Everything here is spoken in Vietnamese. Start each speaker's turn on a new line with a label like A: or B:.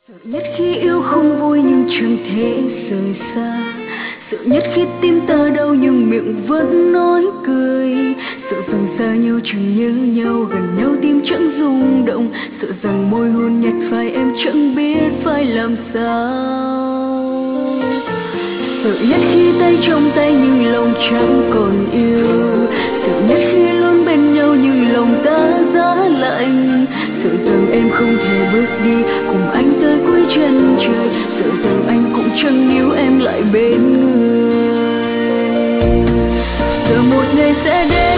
A: Sợ nhất khi yêu không vui nhưng chẳng thể rời xa. Sợ nhất khi tim ta đau nhưng miệng vẫn nói cười. Sợ rằng xa nhau chẳng nhớ nhau, gần nhau tim chẳng rung động. Sợ rằng môi hôn nhạt phai em chẳng biết phải làm sao. Sợ nhất khi tay trong tay nhưng lòng chẳng còn yêu. Sợ nhất khi luôn bên nhau nhưng lòng ta giá lạnh. Sợ rằng em không thể bước đi cùng anh tới cuối chân trời. Sợ rằng anh cũng chẳng níu em lại bên người. Sợ một ngày sẽ đến